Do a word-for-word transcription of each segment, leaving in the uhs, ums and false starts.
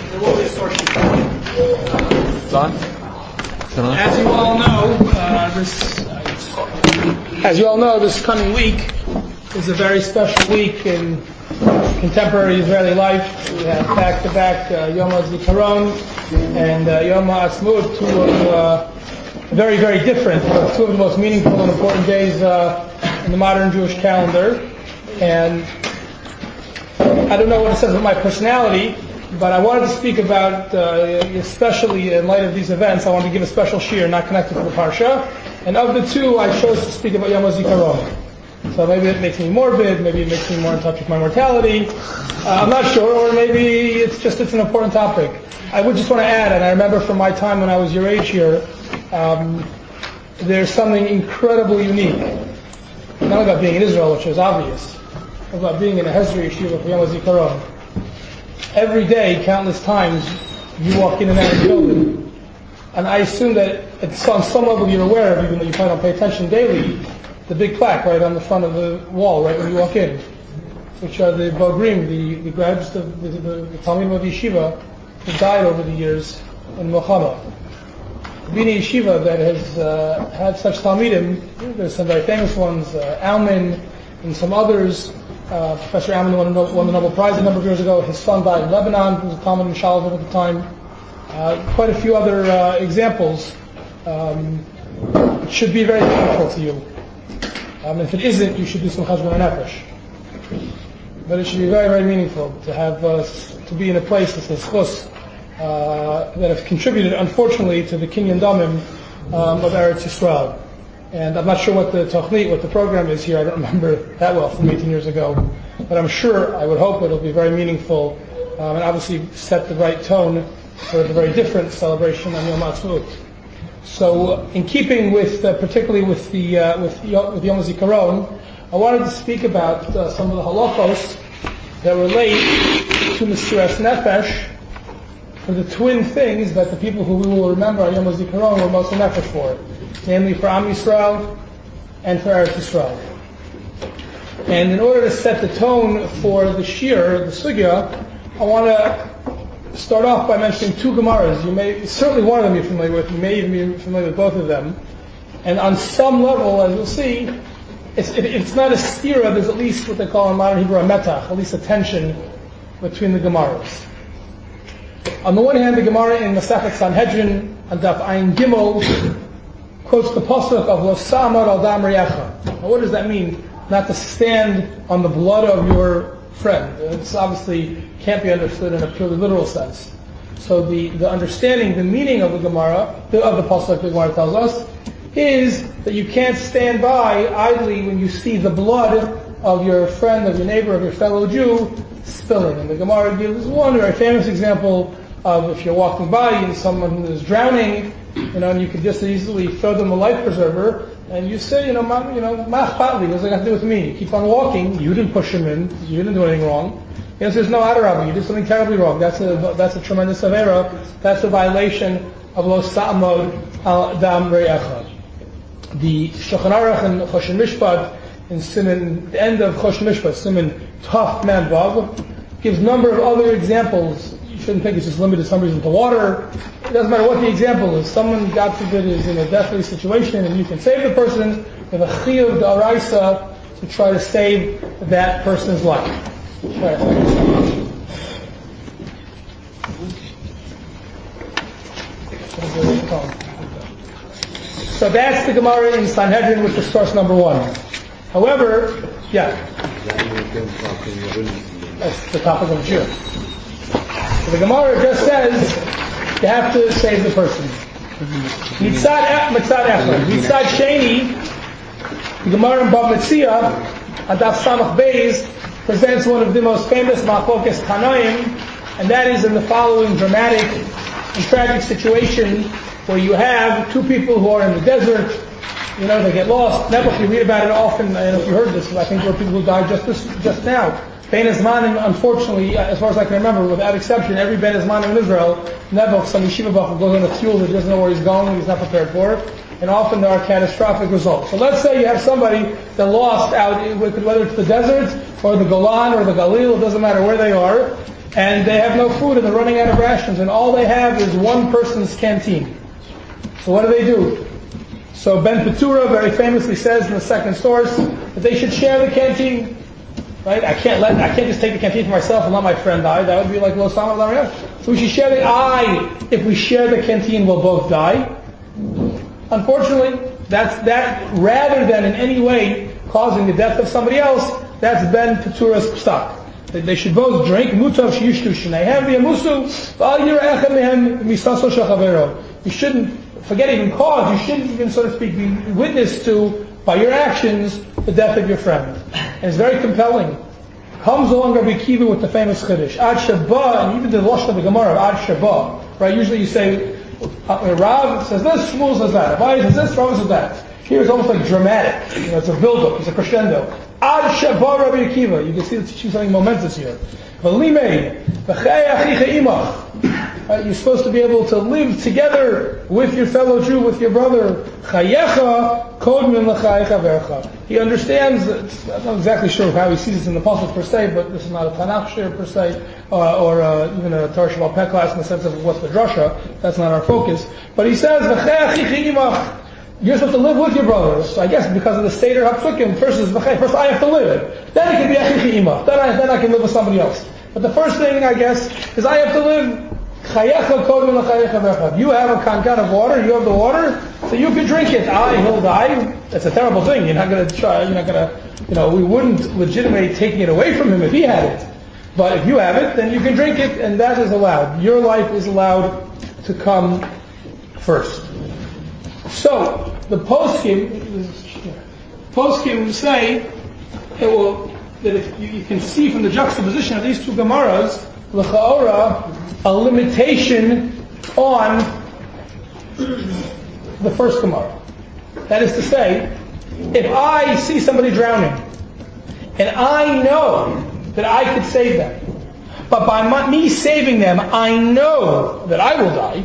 There will be a source sheet. It's on? As you all know, uh, this as you all know, this coming week is a very special week in contemporary Israeli life. We have back-to-back uh, Yom HaZikaron and uh, Yom HaAtzmaut, two of uh, very, very different, but two of the most meaningful and important days uh, in the modern Jewish calendar. And I don't know what it says about my personality, but I wanted to speak about, uh, especially in light of these events, I wanted to give a special shir, not connected to the Parsha. And of the two, I chose to speak about Yom HaZikaron. So maybe it makes me morbid, maybe it makes me more in touch with my mortality. Uh, I'm not sure, or maybe it's just it's an important topic. I would just want to add, and I remember from my time when I was your age here, um, there's something incredibly unique. Not about being in Israel, which is obvious, about being in a Hezri yeshiva for Yom HaZikaron. Every day, countless times, you walk in and out of the building, and I assume that it's on some level you're aware of, even though you probably don't pay attention daily, the big plaque right on the front of the wall, right when you walk in, which are the Bogrim, the, the graduates of the, the, the Talmidim of Yeshiva who died over the years in Milchama. Being a yeshiva that has uh, had such Talmidim, there's some very famous ones, uh, Alman and some others. Uh, Professor Alman won, won the Nobel Prize a number of years ago. His son died in Lebanon, who was a Talmud in Shalom at the time. Uh, quite a few other uh, examples. Um, it should be very meaningful to you. Um, if it isn't, you should do some cheshbon nefesh. But it should be very, very meaningful to have uh, to be in a place that says chus uh, that have contributed, unfortunately, to the kinyan damim um, of Eretz Yisrael. And I'm not sure what the tochnit, what the program is here. I don't remember that well from eighteen years ago. But I'm sure, I would hope it'll be very meaningful um, and obviously set the right tone for the very different celebration on Yom HaAtzmaut. So, in keeping with, uh, particularly with the uh, with, with Yom HaZikaron, I wanted to speak about uh, some of the halachos that relate to Mesiras Nefesh for the twin things that the people who we will remember on Yom HaZikaron were most nefesh for, namely for Am Yisrael and for Eretz Yisrael. And in order to set the tone for the shir, the sugya, I want to start off by mentioning two Gemaras. You may, certainly one of them you're familiar with, you may even be familiar with both of them. And on some level, as you'll see, it's, it, it's not a stira, there's at least what they call in modern Hebrew a metach, at least a tension between the Gemaras. On the one hand, the Gemara in Masechet Sanhedrin, on Daf Ayin Gimel, quotes the pasuk of Lo Samar al Dam Re'echa. Now what does that mean? Not to stand on the blood of your friend. It's obviously can't be understood in a purely literal sense. So the, the understanding, the meaning of the Gemara, the, of the pasuk the Gemara tells us, is that you can't stand by idly when you see the blood of your friend, of your neighbor, of your fellow Jew spilling. And the Gemara gives one very famous example of if you're walking by and someone is drowning, you know, and you could just easily throw them a life preserver, and you say, you know, ma, you know, ma'achpatli, what's it got to do with me? You keep on walking, you didn't push him in, you didn't do anything wrong. He says, no, Adarabah, you did something terribly wrong. That's a that's a tremendous avera. That's a violation of Lo Sa'amod al Dam Re'echa. The Shulchan Aruch and Choshen Mishpat in Siman, the end of Choshen Mishpat, Siman Taf Man Vav, gives a number of other examples. You shouldn't think it's just limited to somebody's into water. It doesn't matter what the example is. Someone, God forbid, is in a deathly situation and you can save the person with a chiyuv d'oraisa to try to save that person's life. Right. So that's the Gemara in Sanhedrin, which is source number one. However, yeah, that's the topic of June. So the Gemara just says you have to save the person. Mitzad Mitzad Echad, Mitzad Sheni, the Gemara in Bava Metzia, Adaf Samach Beis, presents one of the most famous Machlokas Tanaim, and that is in the following dramatic and tragic situation where you have two people who are in the desert, you know, they get lost. Never, if you read about it often, and if you heard this, I think there were people who died just this, just now. Ben Azmanim, unfortunately, as far as I can remember, without exception, every Ben Azmanim in Israel, never some yeshiva bachur goes on a fuel that doesn't know where he's going, he's not prepared for it, and often there are catastrophic results. So let's say you have somebody that lost out, whether it's the desert, or the Golan, or the Galil, it doesn't matter where they are, and they have no food and they're running out of rations, and all they have is one person's canteen. So what do they do? So Ben Petura very famously says in the second source that they should share the canteen. Right? I can't let I can't just take the canteen for myself and let my friend die. That would be like Lo Sama L'Dam. So we should share the I. If we share the canteen, we'll both die. Unfortunately, that's that rather than in any way causing the death of somebody else, that's Ben Petura's psak. They should both drink. Mutav sheyishtu shneihem v'yamusu v'al yira'echem mehem misaso shel chavero. You shouldn't forget even cause. You shouldn't even, so to speak, be witness to by your actions the death of your friend. And it's very compelling. Comes along Rabbi Akiva with the famous Chiddush. Ad Sheba, and even the Lashon of the Gemara of Ad Sheba. Right? Usually you say, Rav says this, Shmuel says that. Abai says this, Rav says that. Here it's almost like dramatic. You know, it's a build-up, it's a crescendo. Ad Sheba Rabbi Akiva. You can see it's teaching something momentous here. V'limei, v'chei achicha imach. You're supposed to be able to live together with your fellow Jew, with your brother. Chayecha kodmin l'chayecha vercha. He understands, I'm not exactly sure how he sees this in the Pasuk per se, but this is not a Tanakh shir per se, uh, or uh, even a Torah Shabbat Peh class in the sense of what's the drasha. That's not our focus. But he says, you're supposed to live with your brothers. So I guess because of the Seder HaPsukim, first is first I have to live. Then it can be achichi imach. Then I, then I can live with somebody else. But the first thing, I guess, is I have to live. You have a kankan of water, you have the water, so you can drink it. Ah, he'll die. That's a terrible thing. You're not going to try, you're not going to, you know, we wouldn't legitimate taking it away from him if he had it. But if you have it, then you can drink it, and that is allowed. Your life is allowed to come first. So, the poskim, poskim say, it will, that if you, you can see from the juxtaposition of these two Gemaras, l'cha'ora, a limitation on the first Gemara. That is to say, if I see somebody drowning, and I know that I could save them, but by my, me saving them, I know that I will die,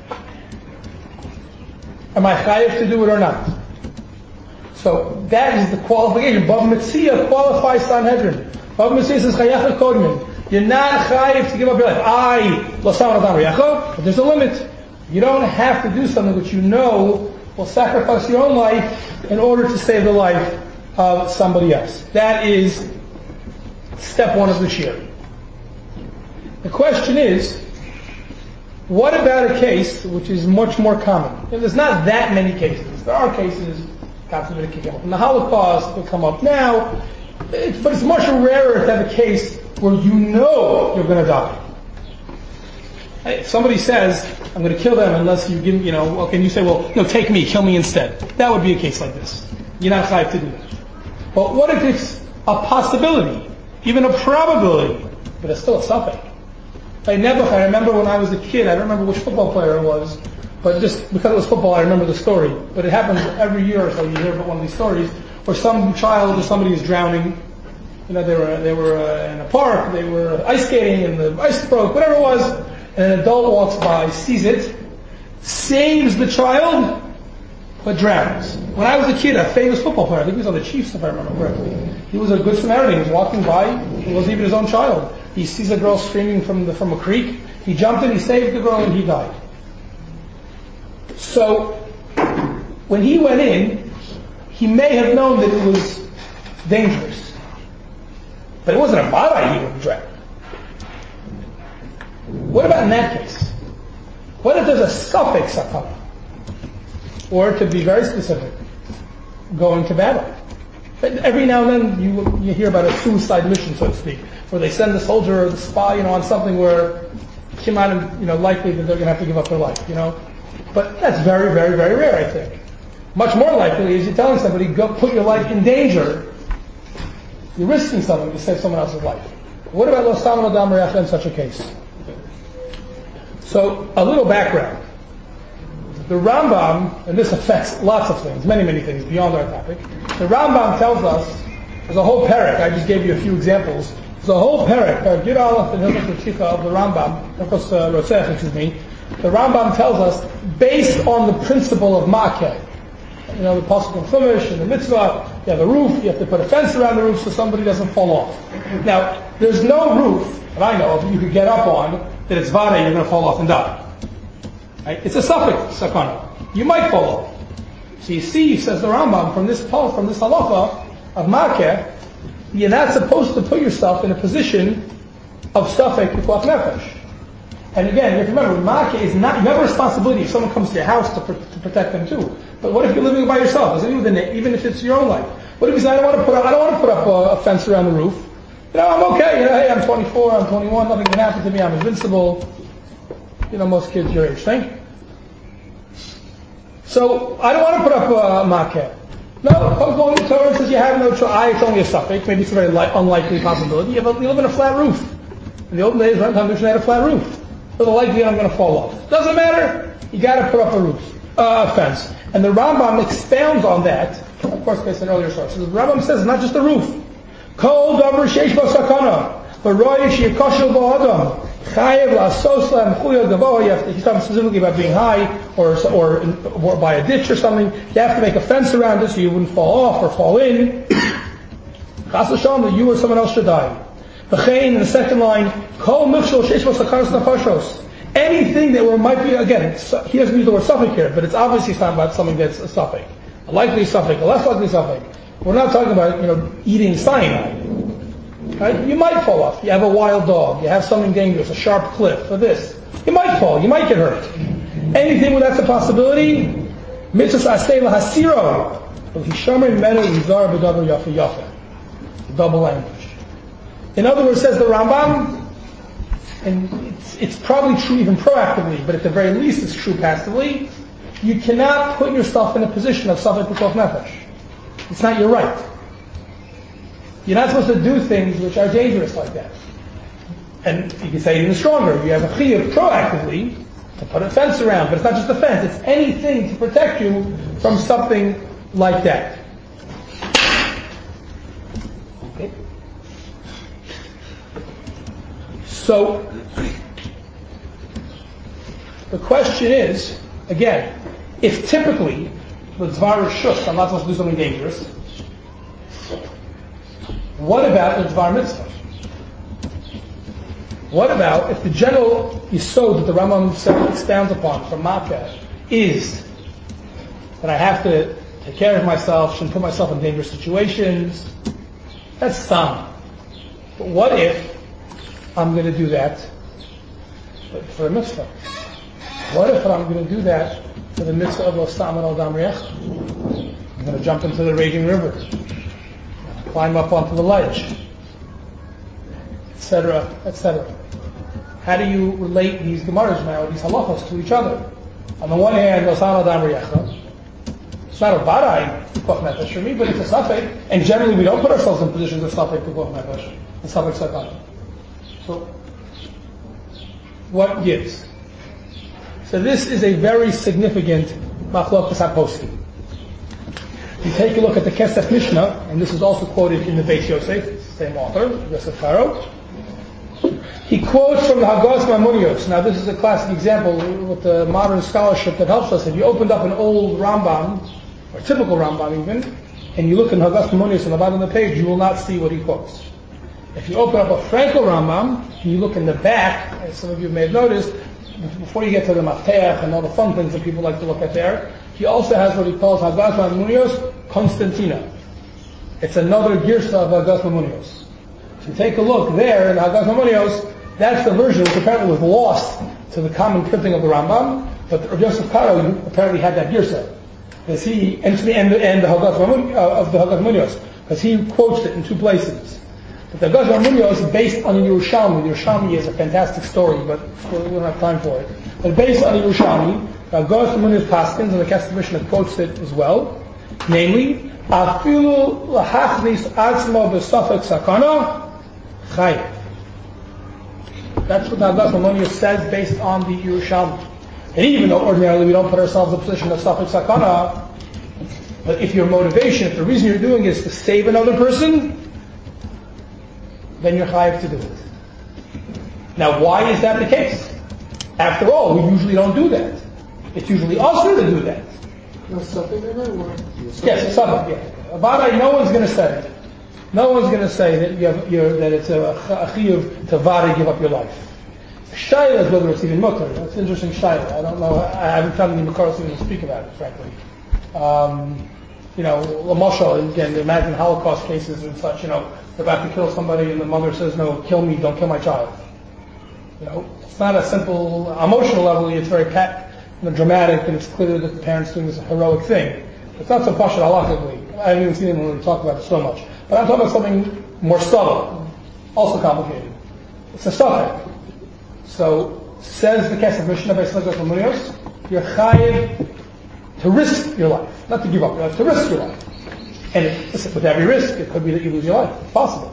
am I chayav to do it or not? So that is the qualification. Bav Metzia qualifies Sanhedrin. Bav Metzia says chayav kodmin. You're not chayiv to give up your life. I, lo sam adam riyacho, but there's a limit. You don't have to do something which you know will sacrifice your own life in order to save the life of somebody else. That is step one of the shir. The question is, what about a case which is much more common? And there's not that many cases. There are cases, God forbid it can come up in the Holocaust, it will come up now, it's, but it's much rarer to have a case where you know you're going to die. If somebody says, I'm going to kill them unless you give me, you know, okay, and you say, well, no, take me, kill me instead. That would be a case like this. You're not chayav to do that. But what if it's a possibility, even a probability, but it's still a suffix? I never, I remember when I was a kid, I don't remember which football player it was, but just because it was football, I remember the story. But it happens every year or so, you hear about one of these stories, where some child or somebody is drowning. You know, they were they were uh, in a park, they were ice skating, and the ice broke, whatever it was, and an adult walks by, sees it, saves the child, but drowns. When I was a kid, a famous football player, I think he was on the Chiefs, if I remember correctly, he was a good Samaritan. He was walking by, it wasn't even his own child. He sees a girl screaming from the, from a creek, he jumped in, he saved the girl, and he died. So, when he went in, he may have known that it was dangerous. But it wasn't a bad idea to drown. What about in that case? What if there's a suffix sakana? Or to be very specific, going to battle. But every now and then you you hear about a suicide mission, so to speak, where they send the soldier or the spy, you know, on something where it's you know, likely that they're going to have to give up their life, you know. But that's very, very, very rare, I think. Much more likely is you're telling somebody, go put your life in danger. You're risking something to save someone else's life. What about lo sam adam riyacha in such a case? So, a little background. The Rambam, and this affects lots of things, many, many things beyond our topic. The Rambam tells us, there's a whole parak, I just gave you a few examples. There's a whole parak, parak Yud Aleph and Hilchos Tzika of the Rambam, Hilchos Rotzech, excuse me. The Rambam tells us, based on the principle of Ma'akeh, you know, the Pasuk in Chumash and the Mitzvah, you have a roof, you have to put a fence around the roof so somebody doesn't fall off. Now, there's no roof that I know of you could get up on that it's vada, you're going to fall off and die. Right? It's a suffix sakana. You might fall off. So you see, says the Rambam, from this from this halacha of makeh, you're not supposed to put yourself in a position of suffix pikuach nefesh. And again, you have to remember, makeh is not, you have a responsibility if someone comes to your house to, to protect them too. But what if you're living by yourself? Even if it's your own life. What if you say, I don't want to put up, I don't want to put up a, a fence around the roof. You know, I'm okay. You know, hey, I'm twenty-four, I'm twenty-one, nothing can happen to me, I'm invincible. You know, most kids your age think. So, I don't want to put up a makeh. No, comes along the Torah and says you have no choice. It's only a suffix. Maybe it's a very li- unlikely possibility. You, have a, you live in a flat roof. In the old days, Ram Hamdushan had a flat roof. So the likelihood I'm going to fall off. Doesn't matter. You got to put up a roof, uh, a fence. And the Rambam expounds on that, of course, based on earlier sources. The Rambam says it's not just the roof. Kol davar sheish bo sakana, v'royesh yikoshel bo adam, chayev la'asos la'em chuya gavoh. He's talking specifically about being high, or, or or by a ditch or something. You have to make a fence around it so you wouldn't fall off or fall in. Chas v'shalom, that you or someone else should die. V'chein, in the second line, kol mikshol sheish bo sakanas nafashos. Anything that might be, again, he doesn't use the word suffix here, but it's obviously talking about something that's a suffix. A likely suffix, a less likely suffix. We're not talking about, you know, eating cyanide. Right? You might fall off. You have a wild dog. You have something dangerous, a sharp cliff, or this. You might fall. You might get hurt. Anything where that's a possibility, mitzvah aseh lahasiro. Hishamer menu yizar b'davar yafa yafa. Double language. In other words, says the Rambam, and it's, it's probably true even proactively, but at the very least it's true passively, you cannot put yourself in a position of suffix pikuach nefesh. It's not your right. You're not supposed to do things which are dangerous like that. And you can say it even stronger. You have a chiyuv proactively to put a fence around, but it's not just a fence, it's anything to protect you from something like that. Okay. So, the question is, again, if typically the dvar is shus, I'm not supposed to do something dangerous, what about the dvar mitzvah? What about if the general yisod that the Rambam expounds upon from makeh is that I have to take care of myself, shouldn't put myself in dangerous situations? That's some. But what if I'm going to do that for a mitzvah? What if I'm going to do that for the mitzvah of Lo Stam Al Dam Riech? I'm going to jump into the raging river, climb up onto the ledge, et cetera, et cetera. How do you relate these gemaras now, these halachos, to each other? On the one hand, Lo Stam Al Dam Riech, it's not a varai pikuach nefesh for me, but it's a suffix, and generally we don't put ourselves in positions of suffix pikuach nefesh, the suffix sakana. So, what gives? So this is a very significant machlokas haposkim. You take a look at the Kesef Mishnah, and this is also quoted in the Beis Yosef, same author, Yosef Karo. He quotes from the Haggas Maimonios. Now this is a classic example with the modern scholarship that helps us. If you opened up an old Rambam, or typical Rambam even, and you look in Haggas Maimonios on the bottom of the page, you will not see what he quotes. If you open up a Frankel Rambam, and you look in the back, as some of you may have noticed, before you get to the Mafteach and all the fun things that people like to look at there, he also has what he calls Haggas Maimonios Constantina. It's another girsa of Haggas Maimonios. If you take a look there in Haggas Maimonios, that's the version which apparently was lost to the common printing of the Rambam, but Yosef Karo apparently had that girsa. Because he, and the end, end of the Haggas Maimonios, because he quotes it in two places. But the Haggas Maimonios is based on the Yerushalmi. The Yerushalmi is a fantastic story, but we don't have time for it. But based on the Yerushalmi, the Haggas Maimonios Paskins, and the Kesef Mishnah quotes it as well. Namely, Afilu lahachnis atzmo b'safek sakana chayiv. That's what the Haggas Maimonios says based on the Yerushalmi. And even though ordinarily we don't put ourselves in a position of safek sakana, but if your motivation, if the reason you're doing it is to save another person, then you're chayiv to do it. Now, why is that the case? After all, we usually don't do that. It's usually us to do that. No, something that I want. Yes, something, yeah. A vadai, no one's going to say. No one's going to say that you have, you're, that it's a, a chiyuv to vadai give up your life. Shaila is whether it's even mutter. That's an interesting shaila. I don't know. I haven't found any Makaros even speak about it, frankly. Um, you know, Lamashal, again, imagine Holocaust cases and such, you know, they're about to kill somebody and the mother says, no, kill me, don't kill my child. You know, it's not a simple, emotional level, it's very pat, you know, dramatic, and it's clear that the parents doing this heroic thing. It's not so pashut halachically. I haven't even seen them when we talk about it so much. But I'm talking about something more subtle, also complicated. It's a suffix. So, says the Kesef Mishnah by Shlachos Lamurios, you're chayiv to risk your life. Not to give up your life, to risk your life. And it, listen, with every risk, it could be that you lose your life. It's possible.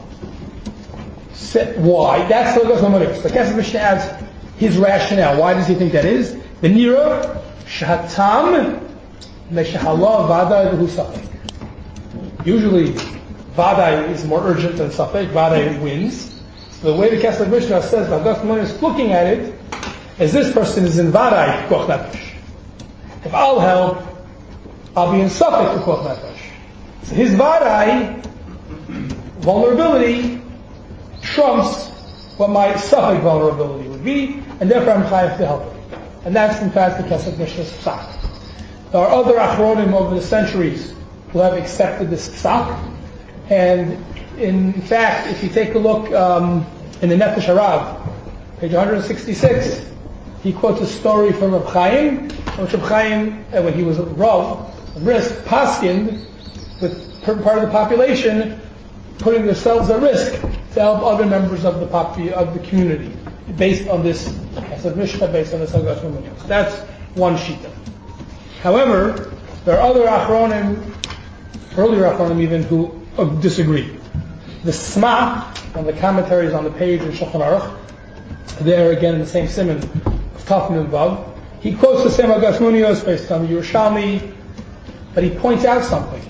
So, why? That's Shlachos Lamurios. The Kesef Mishnah adds his rationale. Why does he think that is? The Nira, Shahatam, Meshahala Vadai V'hu Safek. Usually, Vadai is more urgent than Safek. Vadai wins. So the way the Kesef Mishnah says, the Shlachos Lamurios is looking at it, as this person is in Vadai Koch Nefesh. If I'll help, I'll be in Safek to Koch Nefesh. So his Vadai, vulnerability, trumps what my Safek vulnerability would be, and therefore I'm chayav to help him. And that's in fact the Kesef Mishnah's psak. There are other achronim over the centuries who have accepted this psak, and in fact, if you take a look um, in the Nefesh Harav, page one sixty-six, he quotes a story from Reb Chaim, which Reb Chaim, uh, when he was a Rav, risk, paskined with part of the population putting themselves at risk to help other members of the popu- of the community, based on this, as a Mishnah, based on this Haggadah Sheminios. That's one shita. However, there are other achronim, earlier achronim even, who uh, disagree. The Sma, on the commentaries on the page in Shulchan Aruch, there again in the same simon of Tafnim and Vav, he quotes the same Haggadah Sheminios based on the Yerushalmi, but he points out something.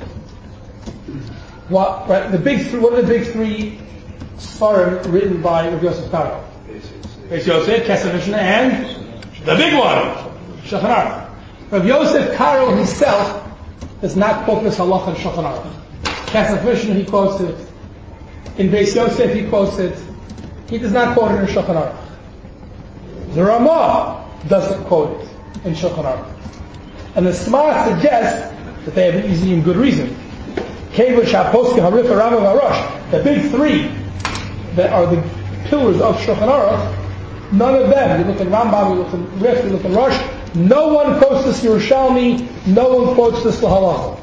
What, right, the big three, what are the big three Sfarim written by Rav Yosef Karo? Beis Yosef, Kesef Mishnah, and the big one, Shulchan Aruch. Rav Yosef Karo himself does not quote this halacha in Shulchan Aruch. Kesef Mishnah, he quotes it. In Beis Yosef, he quotes it. He does not quote it in Shulchan Aruch. The Ramah doesn't quote it in Shulchan Aruch. And the Sma suggests that they have an easy and good reason. Kevush HaPoskim HaRif HaRambam HaRosh, the big three that are the pillars of Shulchan Aruch, none of them, you look at Rambam, you look at Rif, you look at Rosh, no one quotes this Yerushalmi, no one quotes this Lahalacha.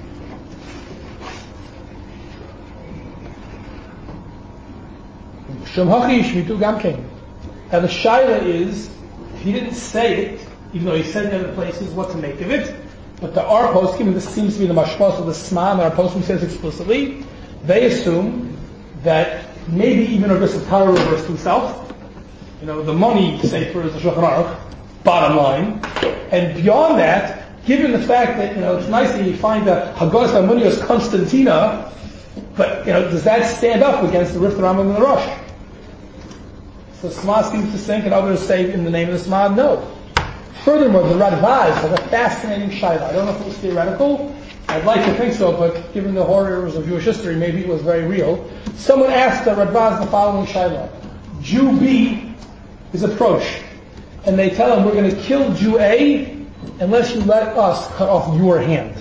Shemhachi Shmitu Gamkein. Now the shaila is, if he didn't say it, even though he said it in other places, what to make of it, but the our poskim, and this seems to be the mashmas of the Sma, and our poskim says explicitly, they assume that maybe even Rav Yosef Karo reversed himself. You know, the money safer is the Shulchan Aruch, bottom line. And beyond that, given the fact that, you know, it's nice that you find the Haggadah Sheminios Constantina, but, you know, does that stand up against the Rif, the Rambam, and the Rosh? So Sma seems to think, and others say in the name of the Sma, no. Furthermore, the Radvaz has a fascinating shaila. I don't know if it was theoretical. I'd like to think so, but given the horrors of Jewish history, maybe it was very real. Someone asked the Radvaz the following shaila. Jew B is approached, and they tell him, we're going to kill Jew A unless you let us cut off your hand.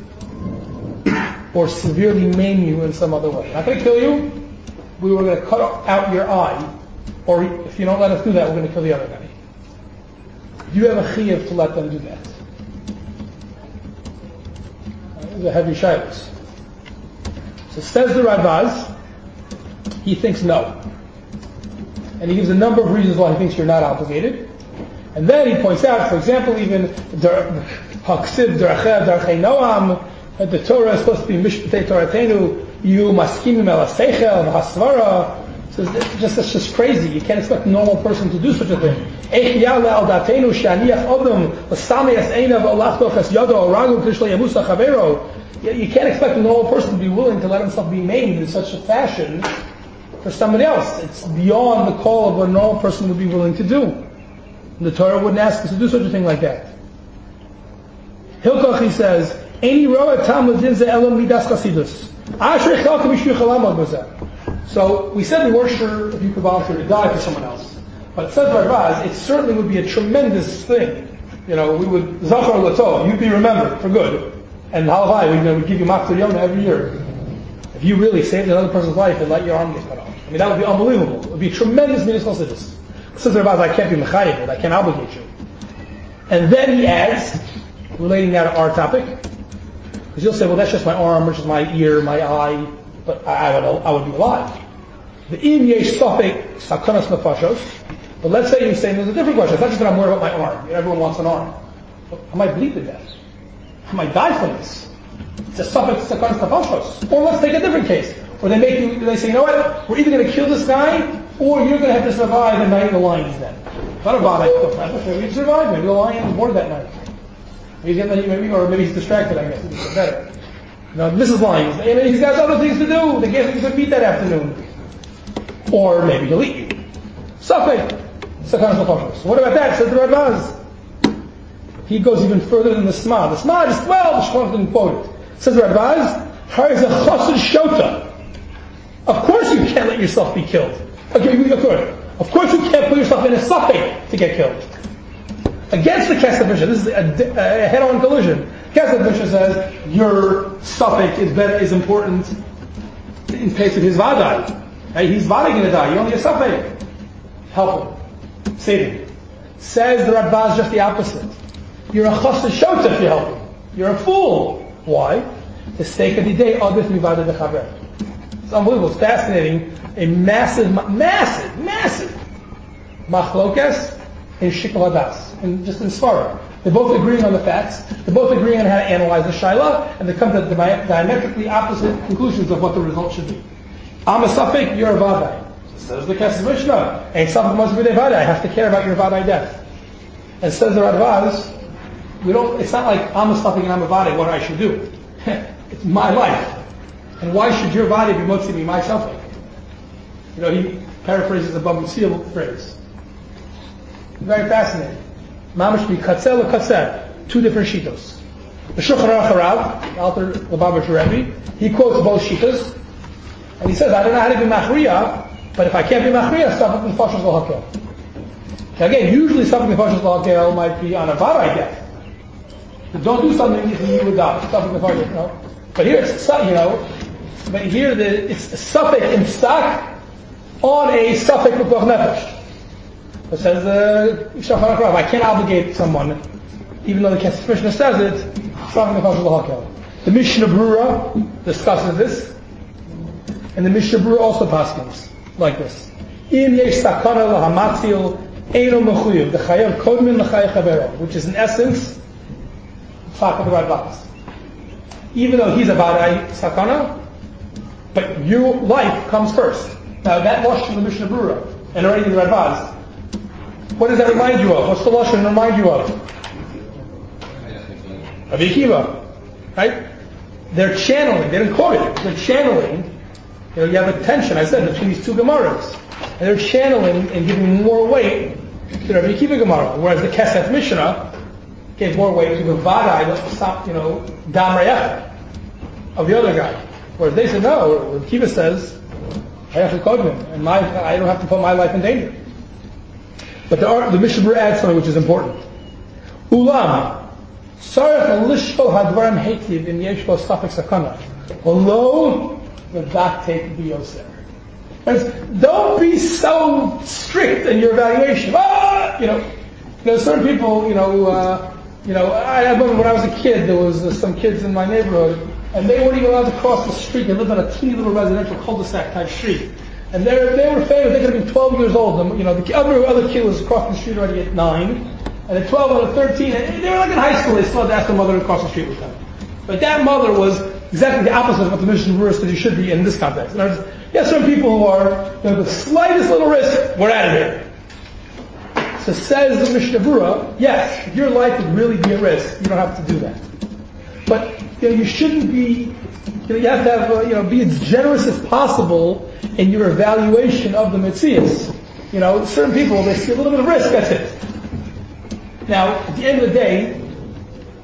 Or severely maim you in some other way. Not going to kill you, we were going to cut out your eye, or if you don't let us do that, we're going to kill the other guy. You have a chiyuv to let them do that. This is a heavy shaylos. So says the Radvaz, he thinks no. And he gives a number of reasons why he thinks you're not obligated. And then he points out, for example, even Haksiv Darchei Darchei Noam, that the Torah is supposed to be Mishpatei Toratenu, you maskimim el haseichel, hasvara. So just, that's just crazy. You can't expect a normal person to do such a thing. You can't expect a normal person to be willing to let himself be maimed in such a fashion for somebody else. It's beyond the call of what a normal person would be willing to do. And the Torah wouldn't ask us to do such a thing like that. Hilkoch, he says, Any roa Talmud din ze elom midas chasidus. Asher chalka mishvich halamad b'zeh. So we said we weren't sure if you could volunteer to die for someone else. But it says Ravad, it certainly would be a tremendous thing. You know, we would, Zachar Lato, you'd be remembered for good. And Halavai, we you know, would give you Maktar Yonah every year. If you really saved another person's life and let your arm get cut off. I mean, that would be unbelievable. It would be a tremendous midas chasidus. It says Ravad, I can't be mechayiv, I can't obligate you. And then he adds, relating now to our topic, because you'll say, well, that's just my arm, which is my ear, my eye, but I, I would I would be alive. The im yesh safek sakanas nefashos. But let's say you're saying there's a different question. It's not just that I'm worried about my arm. Everyone wants an arm. But I might bleed to death. I might die from this. It's a safek sakanas nefashos. Or let's take a different case, where they make you, they say, you know what? We're either going to kill this guy, or you're going to have to survive the night the lion's dead. Not about it. Maybe you survive. Maybe the lion is born that night. Maybe, maybe, or maybe he's distracted. I guess it's better. You know, Missus Lyons, he's got other things to do. They can't even meet that afternoon. Or maybe he'll eat you. Safek, sakanas nefashos. What about that? Says the Radbaz. He goes even further than the Sma. The Sma is twelve. The Shulchan didn't quote it. Says the Radbaz, "Har is a chassid shota." Of course, you can't let yourself be killed. Okay, of course. Of course, you can't put yourself in a safek to get killed. Against the Kesef Mishnah, this is a, a head-on collision. Kesef Mishnah says your safek is better, is important in case of his vadai. Right? He's vadai going to die. You only a safek. Help him, save him. Says the Radbaz just the opposite. You're a chassid shota if you help him. You're a fool. Why? The stake of the day, adif mivada dechaver. It's unbelievable. It's fascinating. A massive, massive, massive machlokes in Shikol Hadas, and just in Svara. They're both agreeing on the facts. They're both agreeing on how to analyze the shaila, and they come to the diametrically opposite conclusions of what the result should be. I'm a safek, you're a vadai. Says the Kesef Mishnah, and safek must be the vadai. I have to care about your vadai death. And says the Radbaz, we don't. It's not like I'm a safek and I'm a vadai. What I should do? It's my life. And why should your vadai be motzi me my safek? You know, he paraphrases the Bava Metzia phrase. Very fascinating. Mamash bi katzel or katzer, two different shitos. The Shulchan Aruch Harav, Alter Lubavitcher Rebbe, he quotes both shitos, and he says, I don't know how to be machriya, but if I can't be machriya, safek nefashos lo hakel. Again, usually safek nefashos lo hakel might be on a vadai death. But don't do something if you would die. Safek nefashos, you know. But here it's, you know, but here the, it's safek in stock on a safek pekuach nefesh. It says the Shulchan Aruch, I can't obligate someone, even though the Kesef Mishnah says it. Safek nefesh lo hakel. The Mishnah Brura discusses this, and the Mishnah Brura also paskins like this. Im yesh sakana lahamatzil eino mechuyev dechayev kodmin lechayei chavero, which is in essence Chak of the Radbaz. Even though he's a vadai sakana, but your life comes first. Now that lashon in the Mishnah Brura and already in the Radbaz. What does that remind you of? What's the lashon remind you of? Rabbi Akiva, right? They're channeling. They didn't quote it. They're channeling. You know, you have a tension. I said between these two Gemaras, and they're channeling and giving more weight to the Rabbi Akiva Gemara, whereas the Kesef Mishnah gave more weight to the vadai, stop, you know, dam reyach of the other guy. Whereas they said no. Rabbi Akiva says, I have to quote him, and my I don't have to put my life in danger. But the, the Mishnah Brura adds something which is important. Ulam, sarach lishkol hadvarim heitiv in yesh bo safek sakana, below the daktek biyoser. Don't be so strict in your evaluation. Ah, you know, you know, certain people, you know, uh, you know. I, I remember when I was a kid, there was uh, some kids in my neighborhood, and they weren't even allowed to cross the street. They lived on a teeny little residential cul-de-sac type street. And they they were famous. They could have been twelve years old. And, you know, the other other kid was crossing the street already at nine, and at twelve and at thirteen, and they were like in high school. They still had to ask their mother to cross the street with them. But that mother was exactly the opposite of what the Mishnah Brura said you should be in this context. And there's, yes, some people who are, you know, the slightest little risk, we're out of here. So says the Mishnah Brura, yes, if your life would really be at risk, you don't have to do that. But you know, you shouldn't be. You know, you have to have, uh, you know, be as generous as possible in your evaluation of the Metzias. You know, certain people, they see a little bit of risk, that's it. Now, at the end of the day,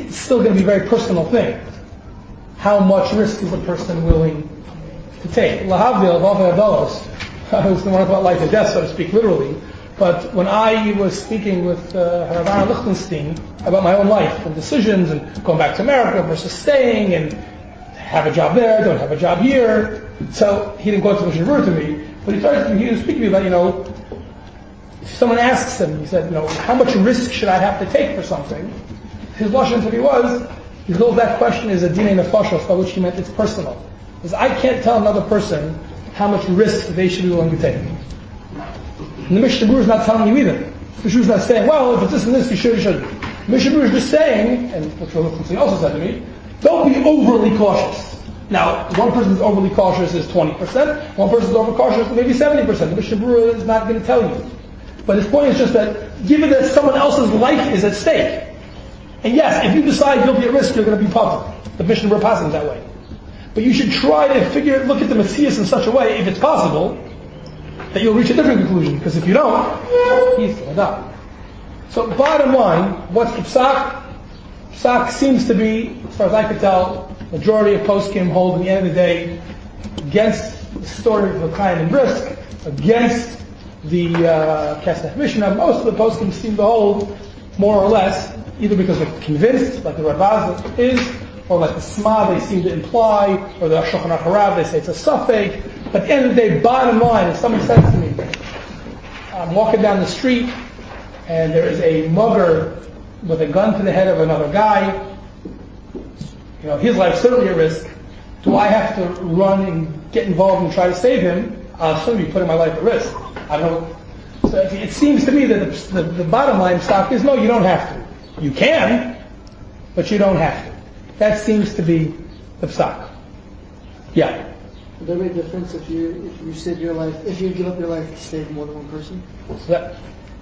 it's still going to be a very personal thing. How much risk is a person willing to take? Lahavdil, Vavei Adalos. I was the one about life and death, so to speak, literally. But when I was speaking with uh, Rav Aaron Lichtenstein about my own life and decisions and going back to America versus staying and have a job there, don't have a job here. So he didn't go to Mishnah Berurah to me, but he started. He was speaking to me about, you know, if someone asks him, he said, you know, how much risk should I have to take for something? His lashon to me was, he told that question is a dinei nefashos, by which he meant it's personal. Because I can't tell another person how much risk they should be willing to take. And the Mishnah Berurah is not telling you either. The Mishnah Berurah is not saying, well, if it's this and this, you should, you shouldn't. The Mishnah Berurah is just saying, and which Lichtenstein also said to me, don't be overly cautious. Now, one person's overly cautious is twenty percent, one person's overly cautious is maybe seventy percent. The Mishnah Berurah is not going to tell you. But his point is just that, given that someone else's life is at stake, and yes, if you decide you'll be at risk, you're going to be puzzled. The Mishnah Berurah passes that way. But you should try to figure, look at the Messias in such a way, if it's possible, that you'll reach a different conclusion. Because if you don't, he's going to die. So bottom line, what's the psak? Psak seems to be, as far as I could tell, majority of poskim hold at the end of the day against the story of L'chaim and Brisk, against the uh, Kesef Mishnah. Most of the poskim seem to hold more or less, either because they're convinced, like the Ravaz is, or like the Sma they seem to imply, or the Shulchan Aruch Harav, they say it's a suffix. But at the end of the day, bottom line, if someone says to me, I'm walking down the street, and there is a mugger with a gun to the head of another guy, you know, his life's certainly at risk. Do I have to run and get involved and try to save him? I'll certainly be putting my life at risk. I don't know. So it seems to me that the, the, the bottom line stock is, no, you don't have to. You can, but you don't have to. That seems to be the psak. Yeah. Would there be a difference if you if you save your life, if you give up your life to save more than one person? So that,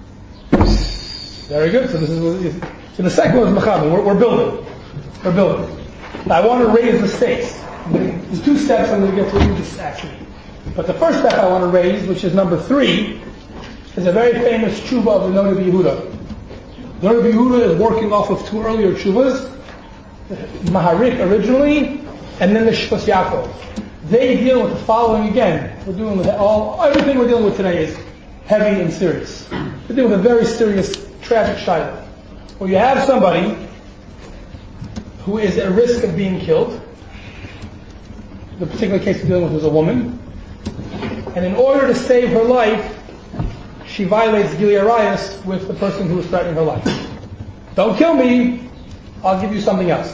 very good. So this is so the second one is mechaber. We're, we're building. We're building. Now I want to raise the stakes. There's two steps I'm going to get to this actually. But the first step I want to raise, which is number three, is a very famous tshuva of the Noda B'Yehuda. The Noda B'Yehuda is working off of two earlier tshuvas, Maharik originally, and then the Shvus Yaakov. They deal with the following again. We're dealing with all everything we're dealing with today is heavy and serious. We're dealing with a very serious, tragic shayla, where you have somebody who is at risk of being killed. The particular case we're dealing with is a woman, and in order to save her life, she violates Gilead Arayos with the person who is threatening her life. Don't kill me, I'll give you something else.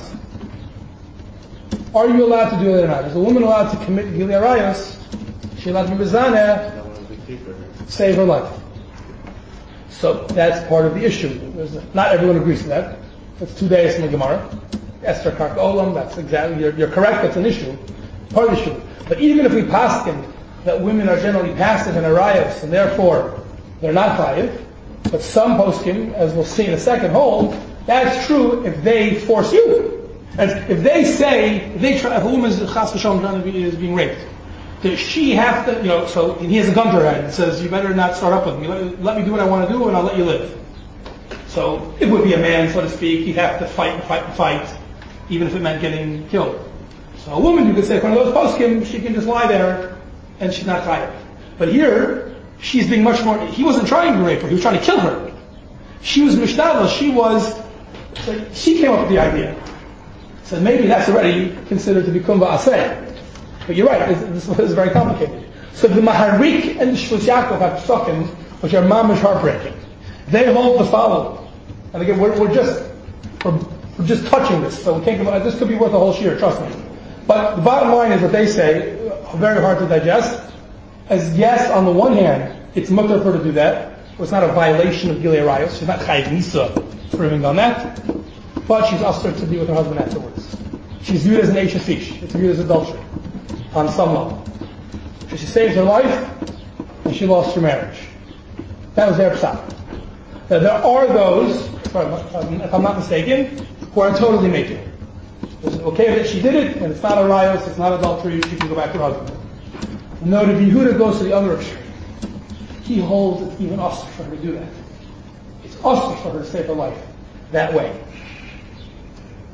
Are you allowed to do that or not? Is a woman allowed to commit Gilead Arayos? She allowed to be Bezaneh, save her life. So that's part of the issue. There's a, not everyone agrees to that. That's two days in the Gemara. Esther Kark Olam, that's exactly, you're, you're correct, that's an issue. Part of the issue. But even if we paskin that women are generally passive in Arayos, and therefore they're not chayiv, but some poskim, as we'll see in a second, hold, that's true if they force you. And if they say, if they try, if a woman is chas v'shalom trying to be, is being raped, does she have to, you know, so he has a gun to her head and says, you better not start up with me, let, let me do what I want to do and I'll let you live. So it would be a man, so to speak, he'd have to fight and fight and fight, even if it meant getting killed. So a woman, you could say, one of those poskim, she can just lie there and she's not chayav. But here, she's being much more, he wasn't trying to rape her, he was trying to kill her. She was mishtadla, she was, she came up with the idea. So maybe that's already considered to be kumva aseh. But you're right, this, this is very complicated. So the Maharik and the Shvus Yaakov have psukim, which are mamish heartbreaking. They hold the following. And again, we're, we're just we're, we're just touching this, so we can't give, this could be worth a whole shir, trust me. But the bottom line is what they say, very hard to digest, as yes, on the one hand, it's mutter for her to do that. It's not a violation of Gilead Arayos. She's not chayiv nisa for having done that. But she's asked her to be with her husband afterwards. She's viewed as an Eishes Ish. It's viewed as adultery on some level. So she saved her life and she lost her marriage. That was their psak. Now there are those, if I'm not mistaken, who are totally making it. It's okay that she did it, and it's not a rayos, it's not adultery, she can go back to her husband. No, the Yehuda goes to the other extreme. He holds it's even usher for her to do that. It's usher for her to save her life that way.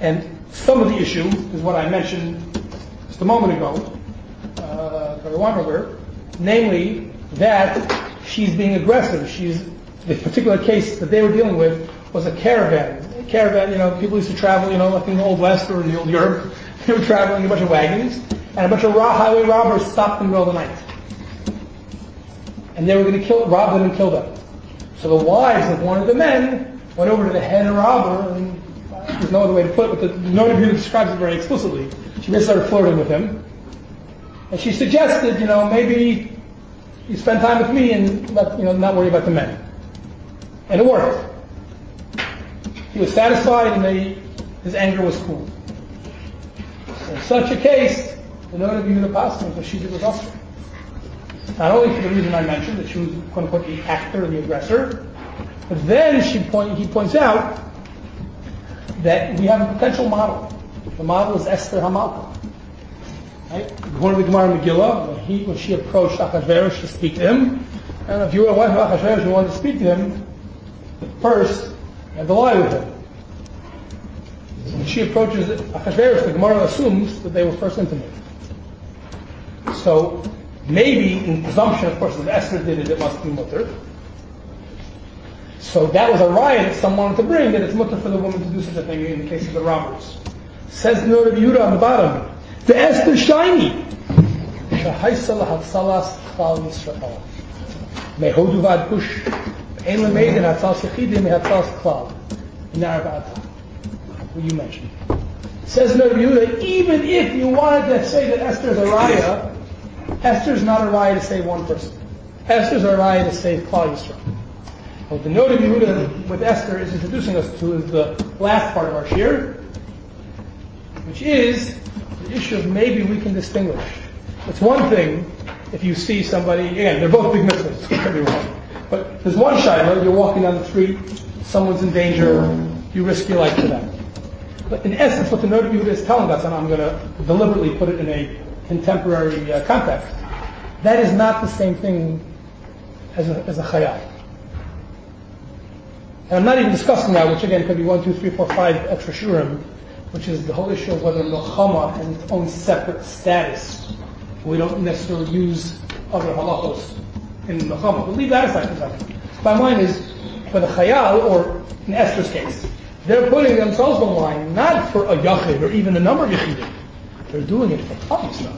And some of the issue is what I mentioned just a moment ago, uh, Rabbi Weinberger, namely that she's being aggressive. She's the particular case that they were dealing with was a caravan. A caravan, you know, people used to travel, you know, like in the Old West or in the Old Europe. They were traveling in a bunch of wagons, and a bunch of raw highway robbers stopped in the middle of the night. And they were going to kill, rob them and kill them. So the wives of one of the men went over to the head robber, and there's no other way to put it, but the Noda B'Yehuda describes it very explicitly. She just started flirting with him. And she suggested, you know, maybe you spend time with me and let, you know, not worry about the men. And it worked. He was satisfied, and they, his anger was cool. In such a case, the Noda B'Yehuda Paskin, what she did was also. Not only for the reason I mentioned, that she was, quote unquote, the actor and the aggressor, but then she point, he points out that we have a potential model. The model is Esther Hamalka. Right? According to the Gemara Megillah, when, he, when she approached Achashverosh to speak to him, and if you were a wife of Achashverosh and you wanted to speak to him, first you had to lie with him. So when she approaches Achashverosh, the Gemara assumes that they were first intimate. So maybe, in presumption, of course, if Esther did it, it must be mutter. So that was a riot that someone wanted to bring, that it's mutter for the woman to do such a thing in the case of the robbers. Says the Noda B'Yehuda on the bottom, the Esther shiny. Shehaisa lahatzalas chal Yisrael. Mehodu vad kush. Ein lemeidin hatzal sechidim mehatzal klal. Narabata. What you mentioned. Says the Noda B'Yehuda, even if you wanted to say that Esther is a raya, Esther's not a raya to save one person. Esther's a raya to save Klal Yisrael. What the Noda B'Yehuda with Esther is introducing us to is the last part of our shir, which is the issue of maybe we can distinguish. It's one thing if you see somebody, again, they're both big mitzvahs, don't get me wrong. But there's one shayla, you're walking down the street, someone's in danger, you risk your life for them. But in essence, what the Noda B'Yehuda is telling us, and I'm going to deliberately put it in a contemporary uh, context, that is not the same thing as a, as a chayal. And I'm not even discussing now, which again could be one, two, three, four, five extra shurim, which is the whole issue of whether milchama has its own separate status. We don't necessarily use other halachos in milchama. But leave that aside for a second. Bottom line is, for the chayal, or in Esther's case, they're putting themselves on the line, not for a yachid or even a number of yachidim. They're doing it for Klal Yisrael.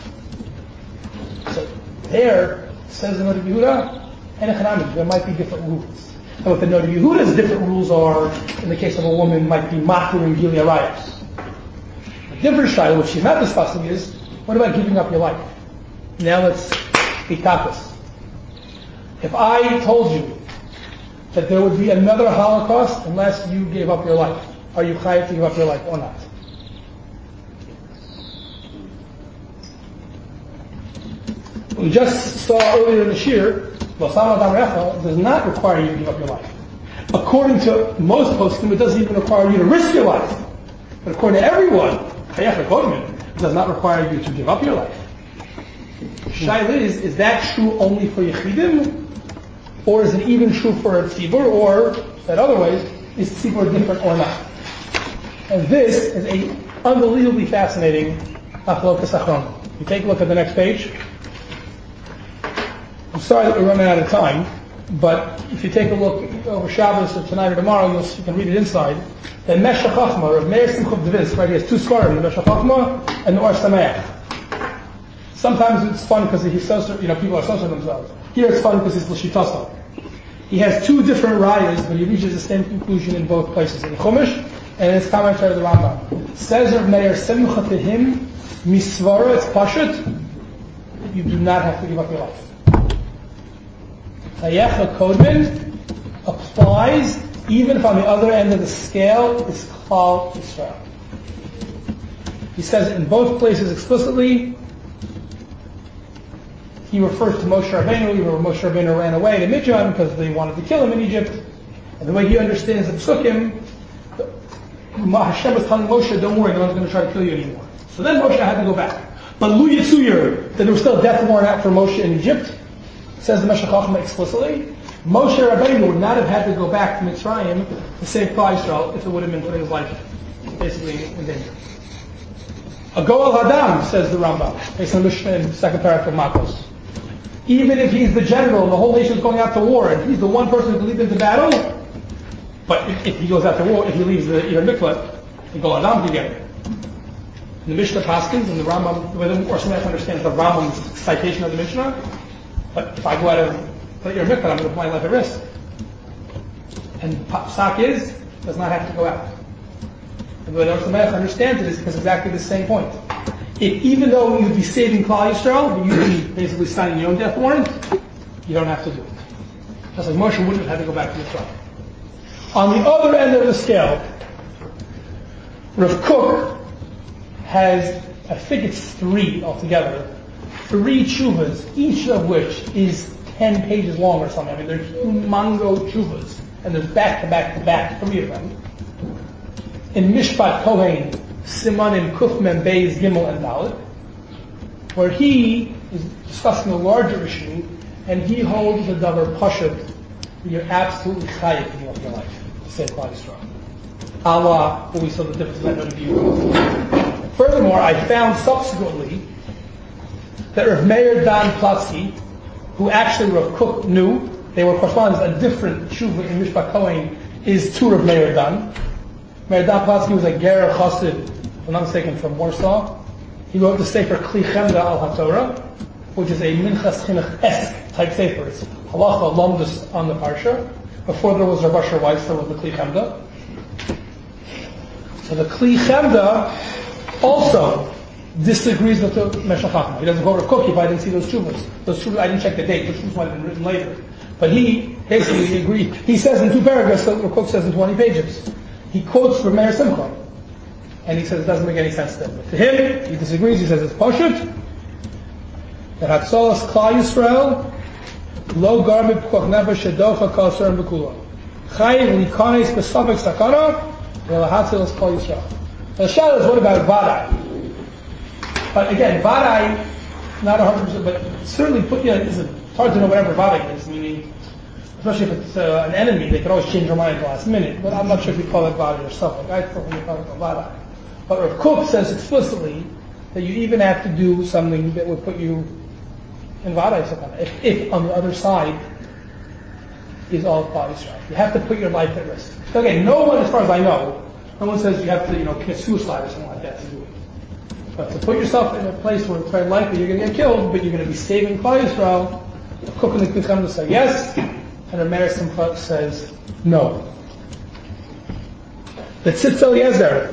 So there, says the Noda B'Yehuda, and economics, there might be different rules. And what the Noda B'Yehuda's different rules are, in the case of a woman, might be matur and gili arayos. A different style, which she's not discussing, is, what about giving up your life? Now let's be tapas. If I told you that there would be another Holocaust unless you gave up your life, are you chayav to give up your life or not? We just saw earlier in the shir, L'sama D'Amrecha does not require you to give up your life. According to most poskim, it doesn't even require you to risk your life. But according to everyone, it does not require you to give up your life. Shaila is, is that true only for Yechidim? Or is it even true for a tzibur? Or, said other ways, is tzibur different or not? And this is a unbelievably fascinating Achlokas Achronim. You take a look at the next page. I'm sorry that we're running out of time, but if you take a look over Shabbos or tonight or tomorrow, you'll, you can read it inside. The Meshech Chochmah, Rav Meir Simcha Devis, right? He has two svarim, the Meshech Chochmah and the Or Sameach. Sometimes it's fun because he's so, you know, people are so themselves. Here it's fun because he's l'shitasa. He has two different rayas, but he reaches the same conclusion in both places, in Chumash and in his commentary of the Rambam. Says Rav Meir Simcha to him, misvara, it's pashut, you do not have to give up your life. Hayecha Kodman applies even if on the other end of the scale is Klal Yisrael. He says it in both places explicitly. He refers to Moshe Rabbeinu, even when Moshe Rabbeinu ran away to Midian because they wanted to kill him in Egypt. And the way he understands the Psukim, Hashem was telling Moshe, don't worry, no one's going to try to kill you anymore. So then Moshe had to go back. But Lu Yitzuyir, that there was still a death warrant out for Moshe in Egypt, says the Meshech Chochmah explicitly, Moshe Rabbeinu would not have had to go back to Mitzrayim to save Klal Yisrael if it would have been putting his life basically in danger. A Goel Hadam, says the Rambam, based on the Mishnah in the second paragraph of Makos. Even if he's the general and the whole nation is going out to war, and he's the one person who can lead into battle, but if, if he goes out to war, if he leaves the Iran Mikvah, the Goel Hadam together. The Mishnah Paskins and the Rambam, the way the or somebody understands the Rambam's citation of the Mishnah, but if I go out of the Iran Mikvah, I'm going to put my life at risk. And Psak is, does not have to go out. And the way the Melech understands it is because exactly the same point. If, even though you'd be saving Klal Yisrael, but you'd be basically signing your own death warrant, you don't have to do it. Just like Moshe wouldn't have had to go back to Yisrael. On the other end of the scale, Rav Kook has, I think it's three altogether, three tshuvas, each of which is ten pages long or something. I mean, they're humongo tshuvas, and there's back to back to back, three of them. In Mishpat Kohen, Simanim, Kufmem, Beis, Gimel, and Dalet, where he is discussing a larger issue, and he holds the davar pashut that you're absolutely chayiv to give up your life to save Klal Yisrael. Allah, when we saw the difference in that view. Furthermore, I found subsequently that Rav Meir Dan Platsky, who actually Rav Kook knew, they were correspondents, a different tshuva in Mishpat Kohen is to Rav Meir Dan. Meir Dan Platsky was a Ger Chassid, if I'm not mistaken, from Warsaw. He wrote the sefer Kli Chemda al HaTorah, which is a Minchas Chinuch-esque type sefer. It's halacha lomdus on the parsha. Before there was Rav Asher Weiss, there was the Kli Chemda. So the Kli Chemda also disagrees with the Meshech Chochmah. He doesn't go to Rav Kook, if I didn't see those tshuvas. Those tshuvas, I didn't check the date. Those tshuvas might have been written later. But he basically agreed. He says in two paragraphs what Rav Kook says in twenty pages. He quotes from Meir Simcha, and he says it doesn't make any sense to him. But to him, he disagrees. He says it's pashut that Hatzalas Klal Yisrael lo garbib pkuach nefesh shedocha kol serim b'kula chayiv likanes b'savek sakana v'lahatzalas Klal Yisrael. The shadow is what about Vadai? But again, Vadai, not one hundred percent, but certainly put, you know, it's hard to know whatever Vadai is, meaning, especially if it's uh, an enemy, they can always change their mind at the last minute. But I'm not sure if you call it Vadai or something. I thought you call it Vadai. But Rav Kook says explicitly that you even have to do something that would put you in Vadai Sakana. If, if on the other side is all Klal Yisrael. You have to put your life at risk. So again, no one, as far as I know, no one says you have to, you know, commit suicide or something like that to do it. But to put yourself in a place where it's very likely you're going to get killed, but you're going to be saving Klal Yisrael, Rav Kook and the Kli Chemda say yes, and Rav Meir Simcha says no. The Tzitz Eliezer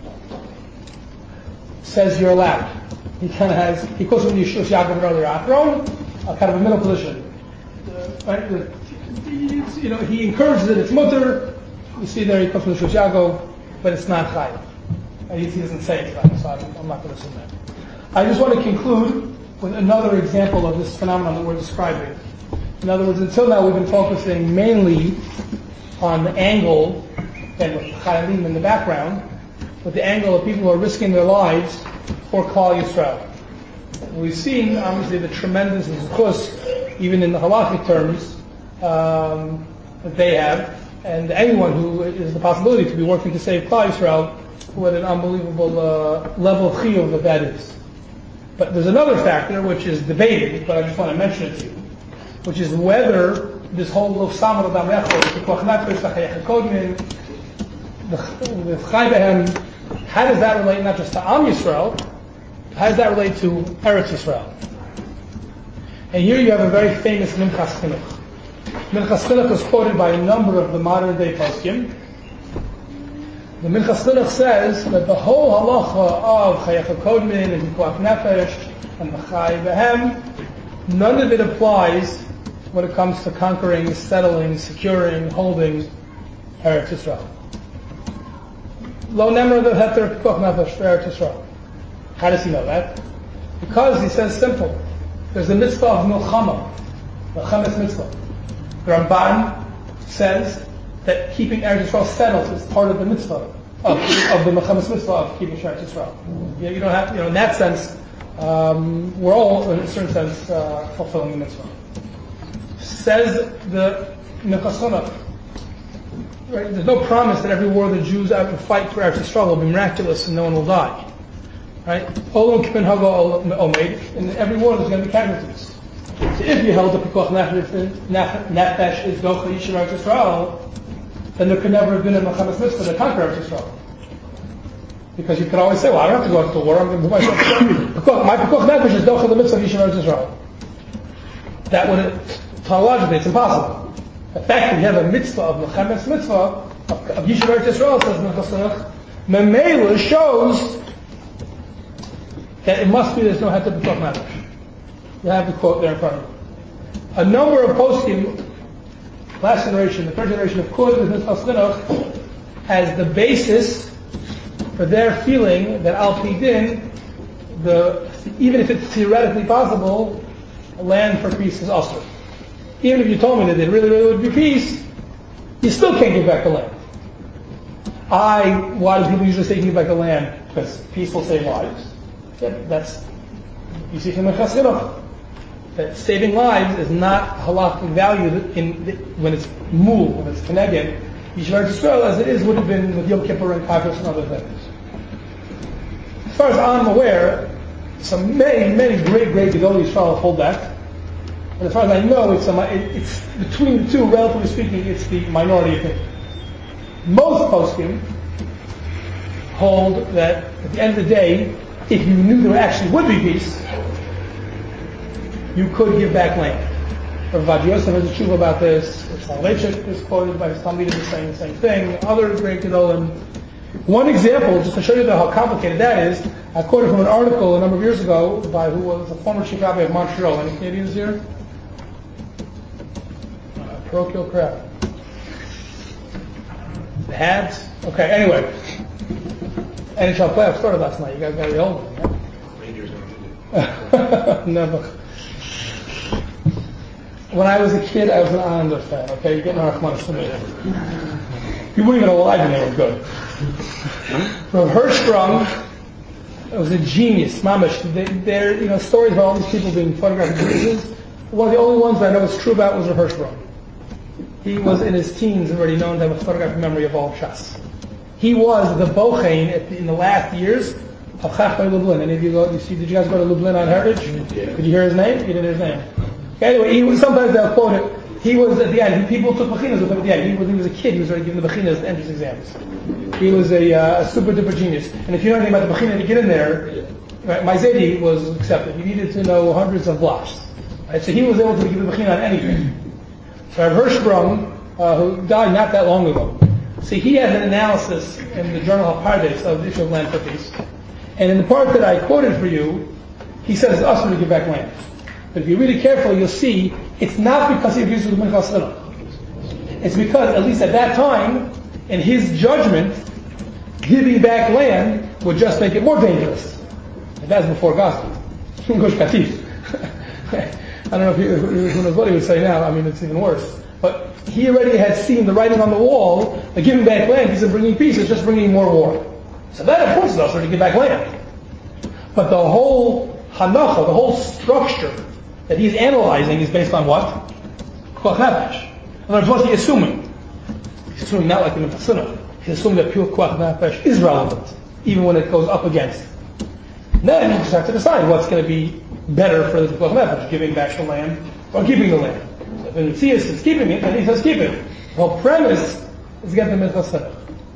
says you're allowed. He kind of has, he quotes from the Yeshua Yaakov earlier, Akron, a kind of a middle position. Uh, right? The, you know, he encourages it, it's mutter. You see there, he comes from the Yeshua Yaakov, but it's not chayiv. He doesn't say it's chayiv, so I'm, I'm not going to assume that. I just want to conclude with another example of this phenomenon that we're describing. In other words, until now we've been focusing mainly on the angle, and with Chayalim in the background, with the angle of people who are risking their lives for Klal Yisrael. We've seen, obviously, the tremendous zechus, even in the halachic terms, um, that they have, and anyone who is the possibility to be working to save Klal Yisrael, what an unbelievable uh, level of chiyuv that that is. But there's another factor which is debated, but I just want to mention it to you, which is whether this whole lo samar adam echad, the pikuach nefesh, the chayach kodmin, the chay behem, how does that relate not just to Am Yisrael, how does that relate to Eretz Yisrael? And here you have a very famous Minchas Chinuch. Minchas Chinuch is quoted by a number of the modern day poskim. The Minchas Chinuch says that the whole halacha of Chayach HaKodmin and Pikuach Nefesh and the Chay Behem, none of it applies when it comes to conquering, settling, securing, holding Eretz Yisrael. Lo nemar the heter Pikuach Nefesh for Eretz Yisrael. How does he know that? Because he says simple. There's the mitzvah of Milchama, the Chametz mitzvah. The Ramban says that keeping Eretz Yisrael settled is part of the mitzvah of, of the Mechamis mitzvah of keeping Eretz Yisrael. You, you don't have, you know, in that sense, um, we're all, in a certain sense, uh, fulfilling the mitzvah. Says the Minchas Chinuch, Right? There's no promise that every war the Jews ever fight for Eretz Yisrael will be miraculous and no one will die. Right? Olam Kipin Hago Omeid, in every war there's going to be casualties. So if you held the Pekuach Nefesh is Docha Yishuv Eretz Yisrael, then there could never have been a Mechamas Mitzvah to conquer Eretz Yisrael. Because you could always say, well, I don't have to go out to war, I'm going to do myself. My Pekuach Nefesh is Docha the Mitzvah of Yishuv Eretz Yisrael. That would, tautologically, it's impossible. The fact that you have a mitzvah of Mechamas Mitzvah, of, of Yishuv Eretz Yisrael, says Minchas Memela shows that it must be there's no heter b'koch nefesh. You have the quote there in front of you. A number of poskim, last generation, the first generation of Kud and Minchas Chinuch, as the basis for their feeling that al pi din, the even if it's theoretically possible, land for peace is usher. Even if you told me that there really, really would be peace, you still can't give back the land. I, why do people usually say give back the land? Because peace will save lives. Yeah, that's, you see from the Minchas Chinuch, that saving lives is not halakhic value in, when it's mul, when it's keneged, Yishuv Eretz Yisrael as it is would have been with Yom Kippur and Kafos and other things. As far as I'm aware, some many, many great, great Gedolei Yisrael hold that. And as far as I know, it's, a, it, it's between the two, relatively speaking, it's the minority opinion. Most poskim hold that at the end of the day, if you knew there actually would be peace, you could give back land. Rav Yosef has a tshuva about this. Soloveitchik is quoted by his Talmidim saying the same thing. Other great Gedolim. One example, just to show you how complicated that is, I quoted from an article a number of years ago by who was a former chief rabbi of Montreal. Any Canadians here? Uh, parochial crowd. The Habs? Okay, anyway. N H L playoffs started last night. You guys got to be old. Right? Rangers never. Never. When I was a kid, I was an Islander fan. Okay, you're getting our Rachmanis from me. You weren't even alive when they were good. From Hirschsprung, it was a genius. Mamish. They, they're, you know, stories about all these people being photographed in Jesus. One of the only ones that I know is true about was Rav Hirschsprung. He was in his teens already known to have a photographic memory of all Shas. He was the bochein at the, in the last years of Chachmei Lublin. Any of you go? You see? Did you guys go to Lublin on Heritage? Yeah. Did you hear his name? You didn't hear his name. Okay, anyway, he was, sometimes they'll quote it. He was at the end. He, people took bechinas with him at the end. He, when he was a kid, he was already giving the bechinas the entrance exams. He was a, uh, a super duper genius. And if you know anything about the bechina to get in there, right, Maizedi was accepted. You needed to know hundreds of blocks. Right, so he was able to give the bechina on anything. So Rav Hirschsprung, uh, who died not that long ago. See, he has an analysis in the journal Hapardes of the issue of land for peace. And in the part that I quoted for you, he says it's us to give back land. But if you read it carefully, you'll see it's not because he agrees with the Minchas Chinuch. It's because, at least at that time, in his judgment, giving back land would just make it more dangerous. And that's before gospel. Gush Katif. I don't know if you, who knows what he would say now. I mean, it's even worse. But he already had seen the writing on the wall that giving back land isn't bringing peace, it's just bringing more war. So that, of course, is also to give back land. But the whole hanacha, the whole structure that he's analyzing is based on what? Pekuach nefesh. In other words, what's he assuming? He's assuming not like the Minchas Chinuch. He's assuming that pure Pekuach nefesh is relevant, even when it goes up against. Then you just have to decide what's going to be better for the Pekuach nefesh, giving back the land or keeping the land. If the Metzias is keeping it, then he says keep it. The whole premise is to get the Minchas Chinuch.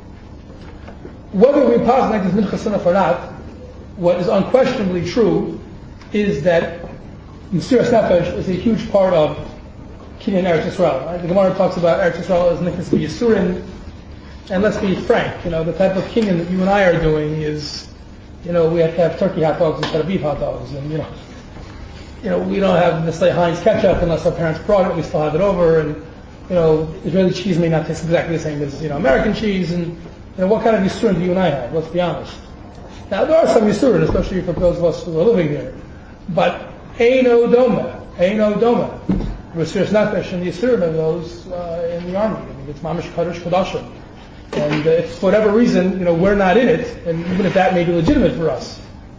Whether we pass like this Minchas Chinuch or not, what is unquestionably true is that Mesiras Nefesh is a huge part of Kinyan Eretz Yisrael. Right? The Gemara talks about Eretz Yisrael as Nichnas B'Yisurin, and let's be frank, you know, the type of Kinyan that you and I are doing is, you know, we have to have turkey hot dogs instead of beef hot dogs, and you know, you know, we don't have necessarily Heinz ketchup unless our parents brought it. We still have it over, and you know, Israeli cheese may not taste exactly the same as you know American cheese, and you know, what kind of Yisurin do you and I have? Let's be honest. Now there are some Yisurin, especially for those of us who are living here, but Eino Doma, Eino Doma. Mesiras Nefesh and the Yisurin of those uh, in the army. I mean, it's Mamish Kadosh Kadashim. And uh, if for whatever reason, you know, we're not in it, and even if that may be legitimate for us,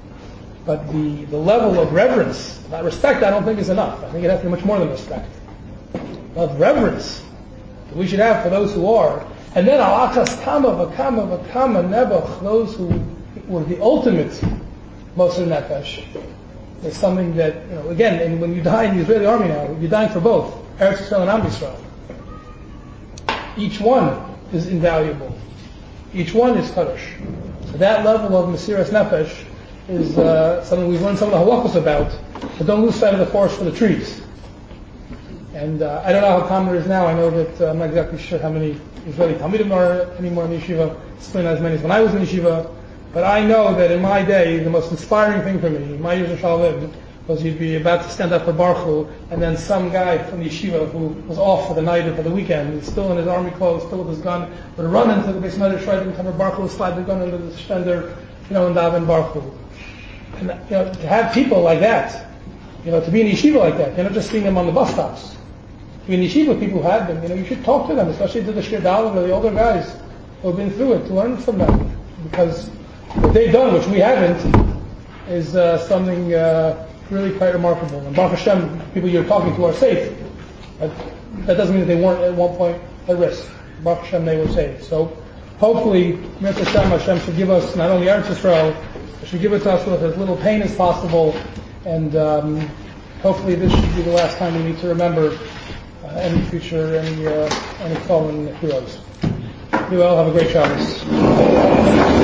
but the, the level of reverence, that respect, I don't think is enough. I think it has to be much more than respect. Of reverence we should have for those who are. And then al-achas kama v'kama v'kama nebuch, those who were the ultimate Moser Nefesh. There's something that, you know, again, and when you die in the Israeli army now, you're dying for both, Eretz Yisrael and Am Yisrael. Each one is invaluable. Each one is Kaddish. So that level of Mesiras Nefesh is uh, something we've learned some of the halachos about, but don't lose sight of the forest for the trees. And uh, I don't know how common it is now. I know that uh, I'm not exactly sure how many Israeli Talmidim are anymore in the yeshiva. Certainly not as many as when I was in yeshiva. But I know that in my day, the most inspiring thing for me, my years of Shalom, was you'd be about to stand up for Baruch Hu, and then some guy from the yeshiva who was off for the night or for the weekend, he's still in his army clothes, still with his gun, would run into the Beis Medrash right in time for Baruch Hu, slide the gun into the stender, you know, and daven Baruch Hu. And, you know, to have people like that, you know, to be in yeshiva like that, you're not just seeing them on the bus stops. To be in yeshiva, people who have them, you know, you should talk to them, especially to the Shir Dalet or the older guys who have been through it, to learn from them. Because what they've done, which we haven't, is uh, something uh, really quite remarkable. And Baruch Hashem, people you're talking to are safe. But that doesn't mean that they weren't at one point at risk. Baruch Hashem, they were safe. So hopefully, Mitzvah Hashem, Hashem should give us not only Eretz Yisrael, but should give it to us with as little pain as possible. And um, hopefully this should be the last time we need to remember uh, any future, any uh, any fallen heroes. You all have a great Shabbos.